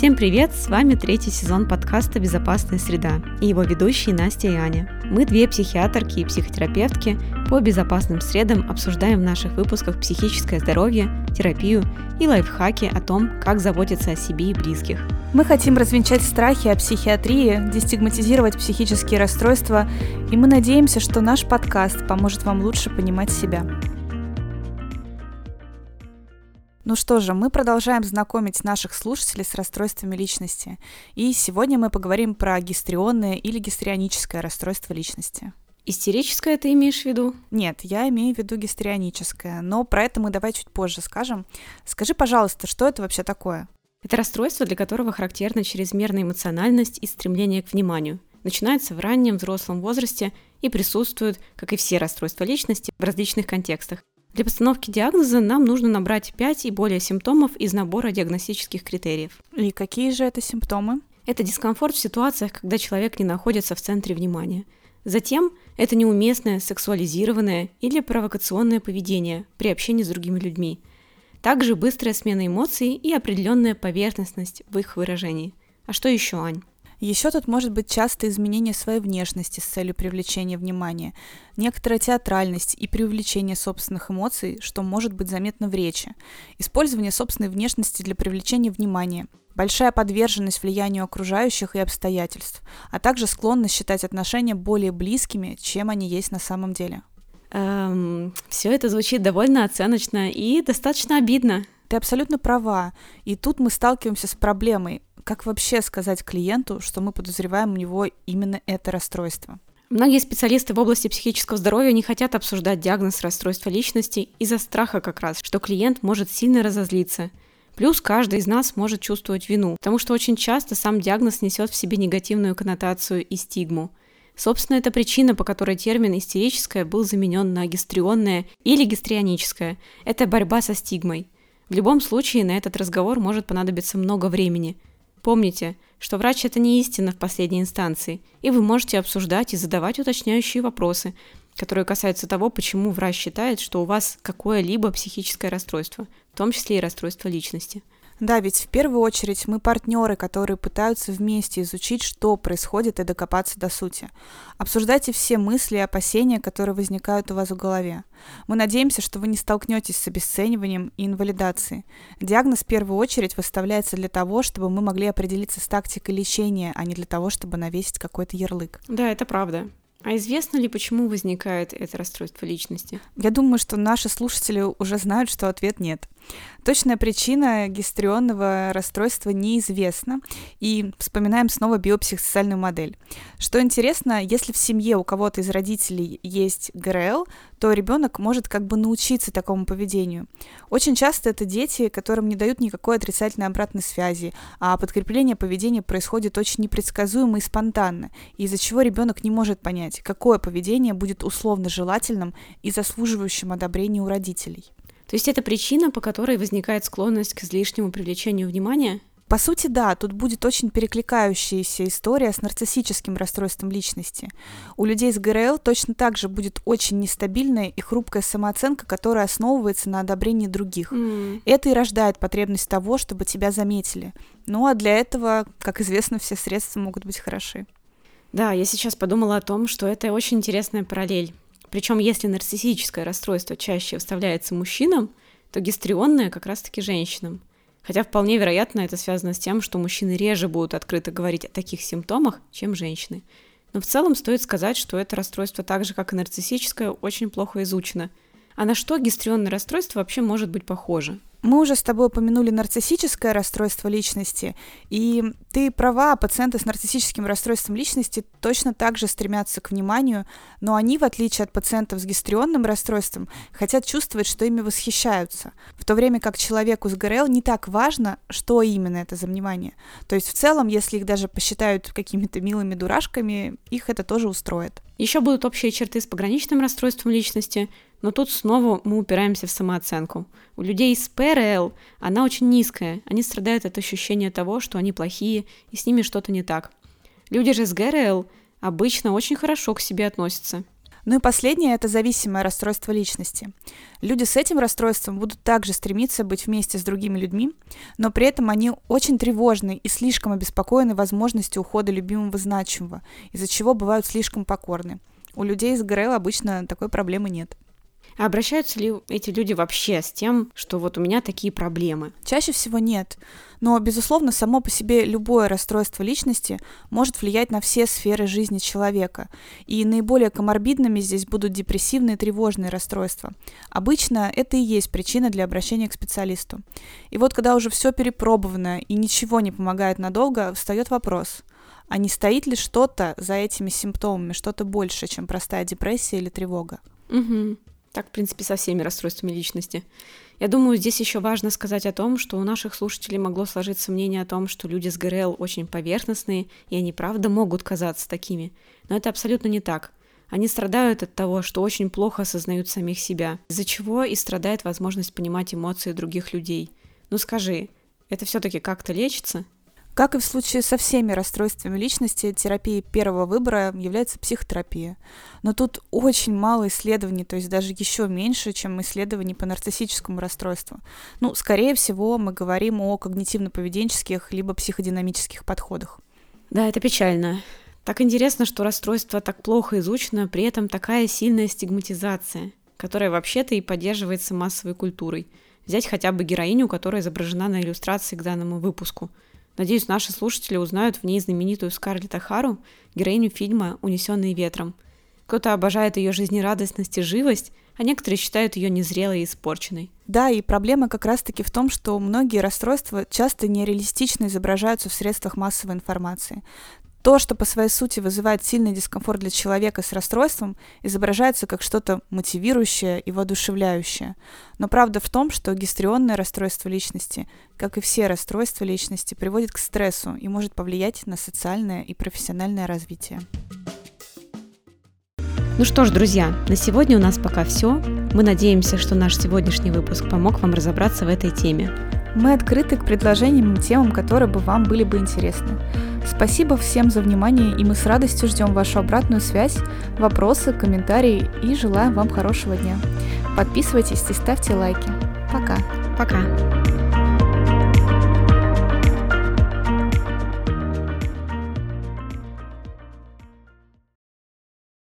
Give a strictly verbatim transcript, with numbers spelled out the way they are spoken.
Всем привет! С вами третий сезон подкаста «Безопасная среда» и его ведущие Настя и Аня. Мы две психиатрки и психотерапевтки по безопасным средам обсуждаем в наших выпусках психическое здоровье, терапию и лайфхаки о том, как заботиться о себе и близких. Мы хотим развенчать страхи о психиатрии, дестигматизировать психические расстройства, и мы надеемся, что наш подкаст поможет вам лучше понимать себя. Ну что же, мы продолжаем знакомить наших слушателей с расстройствами личности. И сегодня мы поговорим про гистрионное или гистрионическое расстройство личности. Истерическое ты имеешь в виду? Нет, я имею в виду гистрионическое, но про это мы давай чуть позже скажем. Скажи, пожалуйста, что это вообще такое? Это расстройство, для которого характерна чрезмерная эмоциональность и стремление к вниманию. Начинается в раннем взрослом возрасте и присутствует, как и все расстройства личности, в различных контекстах. Для постановки диагноза нам нужно набрать пять и более симптомов из набора диагностических критериев. И какие же это симптомы? Это дискомфорт в ситуациях, когда человек не находится в центре внимания. Затем это неуместное, сексуализированное или провокационное поведение при общении с другими людьми. Также быстрая смена эмоций и определенная поверхностность в их выражении. А что еще, Ань? Еще тут может быть частое изменение своей внешности с целью привлечения внимания, некоторая театральность и преувеличение собственных эмоций, что может быть заметно в речи, использование собственной внешности для привлечения внимания, большая подверженность влиянию окружающих и обстоятельств, а также склонность считать отношения более близкими, чем они есть на самом деле. Эм, все это звучит довольно оценочно и достаточно обидно. Ты абсолютно права, и тут мы сталкиваемся с проблемой. Как вообще сказать клиенту, что мы подозреваем у него именно это расстройство? Многие специалисты в области психического здоровья не хотят обсуждать диагноз расстройства личности из-за страха как раз, что клиент может сильно разозлиться. Плюс каждый из нас может чувствовать вину, потому что очень часто сам диагноз несет в себе негативную коннотацию и стигму. Собственно, это причина, по которой термин «истерическое» был заменен на гистрионное или гистрионическое. Это борьба со стигмой. В любом случае, на этот разговор может понадобиться много времени. Помните, что врач – это не истина в последней инстанции, и вы можете обсуждать и задавать уточняющие вопросы, которые касаются того, почему врач считает, что у вас какое-либо психическое расстройство, в том числе и расстройство личности. Да, ведь в первую очередь мы партнеры, которые пытаются вместе изучить, что происходит, и докопаться до сути. Обсуждайте все мысли и опасения, которые возникают у вас в голове. Мы надеемся, что вы не столкнетесь с обесцениванием и инвалидацией. Диагноз в первую очередь выставляется для того, чтобы мы могли определиться с тактикой лечения, а не для того, чтобы навесить какой-то ярлык. Да, это правда. А известно ли, почему возникает это расстройство личности? Я думаю, что наши слушатели уже знают, что ответ нет. Точная причина гистрионного расстройства неизвестна, и вспоминаем снова биопсихосоциальную модель. Что интересно, если в семье у кого-то из родителей есть ГРЛ, то ребенок может как бы научиться такому поведению. Очень часто это дети, которым не дают никакой отрицательной обратной связи, а подкрепление поведения происходит очень непредсказуемо и спонтанно, из-за чего ребенок не может понять, какое поведение будет условно желательным и заслуживающим одобрения у родителей. То есть это причина, по которой возникает склонность к излишнему привлечению внимания? По сути, да, тут будет очень перекликающаяся история с нарциссическим расстройством личности. У людей с ГРЛ точно так же будет очень нестабильная и хрупкая самооценка, которая основывается на одобрении других. Mm. Это и рождает потребность того, чтобы тебя заметили. Ну а для этого, как известно, все средства могут быть хороши. Да, я сейчас подумала о том, что это очень интересная параллель. Причем, если нарциссическое расстройство чаще вставляется мужчинам, то гистрионное как раз-таки женщинам. Хотя вполне вероятно это связано с тем, что мужчины реже будут открыто говорить о таких симптомах, чем женщины. Но в целом стоит сказать, что это расстройство, так же как и нарциссическое, очень плохо изучено. А на что гистрионное расстройство вообще может быть похоже? Мы уже с тобой упомянули нарциссическое расстройство личности, и ты права, пациенты с нарциссическим расстройством личности точно так же стремятся к вниманию, но они, в отличие от пациентов с гистрионным расстройством, хотят чувствовать, что ими восхищаются, в то время как человеку с ГРЛ не так важно, что именно это за внимание. То есть в целом, если их даже посчитают какими-то милыми дурашками, их это тоже устроит. Еще будут общие черты с пограничным расстройством личности, но тут снова мы упираемся в самооценку. У людей с ПРЛ она очень низкая, они страдают от ощущения того, что они плохие и с ними что-то не так. Люди же с ГРЛ обычно очень хорошо к себе относятся. Ну и последнее – это зависимое расстройство личности. Люди с этим расстройством будут также стремиться быть вместе с другими людьми, но при этом они очень тревожны и слишком обеспокоены возможностью ухода любимого значимого, из-за чего бывают слишком покорны. У людей с ГРЛ обычно такой проблемы нет. А обращаются ли эти люди вообще с тем, что вот у меня такие проблемы? Чаще всего нет. Но, безусловно, само по себе любое расстройство личности может влиять на все сферы жизни человека. И наиболее коморбидными здесь будут депрессивные и тревожные расстройства. Обычно это и есть причина для обращения к специалисту. И вот когда уже все перепробовано и ничего не помогает надолго, встает вопрос: а не стоит ли что-то за этими симптомами, что-то большее, чем простая депрессия или тревога? Угу. Так, в принципе, со всеми расстройствами личности. Я думаю, здесь еще важно сказать о том, что у наших слушателей могло сложиться мнение о том, что люди с ГРЛ очень поверхностные, и они правда могут казаться такими. Но это абсолютно не так. Они страдают от того, что очень плохо осознают самих себя, из-за чего и страдает возможность понимать эмоции других людей. Ну скажи, это все-таки как-то лечится? Как и в случае со всеми расстройствами личности, терапией первого выбора является психотерапия. Но тут очень мало исследований, то есть даже еще меньше, чем исследований по нарциссическому расстройству. Ну, скорее всего, мы говорим о когнитивно-поведенческих либо психодинамических подходах. Да, это печально. Так интересно, что расстройство так плохо изучено, при этом такая сильная стигматизация, которая вообще-то и поддерживается массовой культурой. Взять хотя бы героиню, которая изображена на иллюстрации к данному выпуску. Надеюсь, наши слушатели узнают в ней знаменитую Скарлетт О'Хару, героиню фильма «Унесенные ветром». Кто-то обожает ее жизнерадостность и живость, а некоторые считают ее незрелой и испорченной. Да, и проблема как раз-таки в том, что многие расстройства часто нереалистично изображаются в средствах массовой информации. То, что по своей сути вызывает сильный дискомфорт для человека с расстройством, изображается как что-то мотивирующее и воодушевляющее. Но правда в том, что гистрионное расстройство личности, как и все расстройства личности, приводит к стрессу и может повлиять на социальное и профессиональное развитие. Ну что ж, друзья, на сегодня у нас пока все. Мы надеемся, что наш сегодняшний выпуск помог вам разобраться в этой теме. Мы открыты к предложениям и темам, которые бы вам были бы интересны. Спасибо всем за внимание, и мы с радостью ждем вашу обратную связь, вопросы, комментарии и желаем вам хорошего дня. Подписывайтесь и ставьте лайки. Пока. Пока.